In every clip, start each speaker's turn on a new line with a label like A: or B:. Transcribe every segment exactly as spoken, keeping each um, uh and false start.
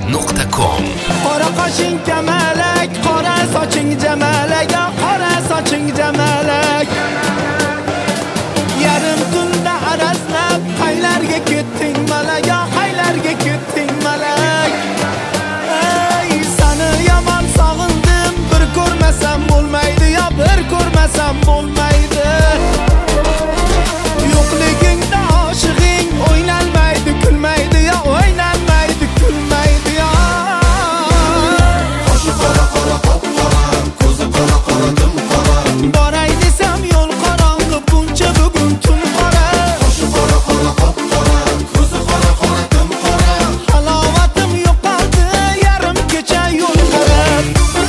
A: nuqta com.
B: Qora qoshing kamalak, qora soching jamalak, qora soching jamalak. Yarim tunda arazlab, qaylarga ketding malak, qaylarga ketding malak. Ey, seni yomon sog'indim, bir ko'rmasam bo'lmaydi, yo bir ko'rmasam bo'lmaydi. Yo'qligingda oshig'ing o'ynalmaydi, kulmaydi, yo o'ynalmaydi, kulmaydi, yo.
C: Qoshi qora qora qop qora, ko'zi qora qora dim qora.
B: Boray desam yo'l qorong'i, buncha bugun tun qora.
C: Qoshi qora qora qop qora, ko'zi qora qora dim qora.
B: Halovatim yo'qoldi, yarim kecha yo'l qarab.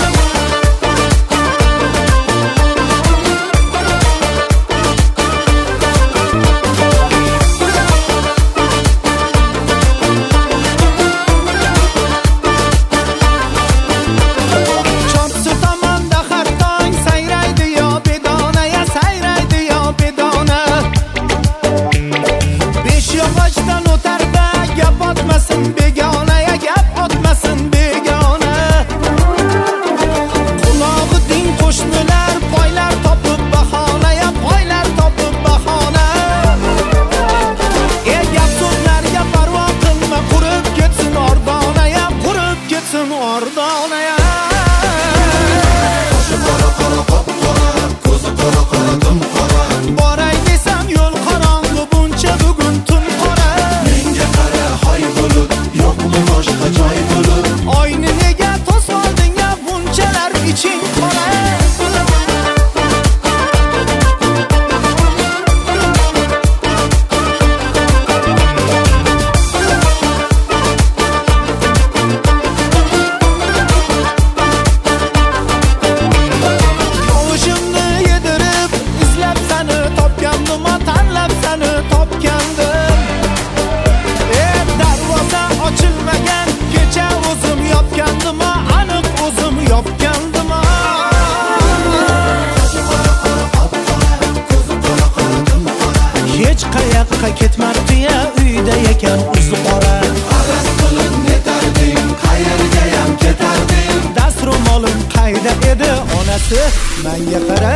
B: Hech qayoqqa ketmabdi-ya, uyda ekan o'zi qora.
C: Araz qilib netarding, qayerga ham ketarding.
B: Dastro'molim qayda edi, onasi menga qara.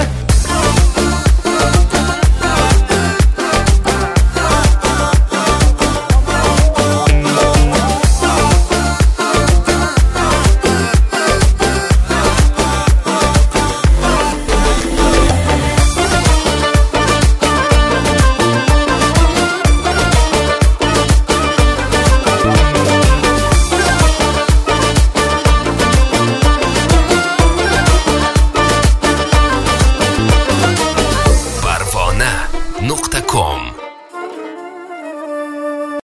A: nuqta com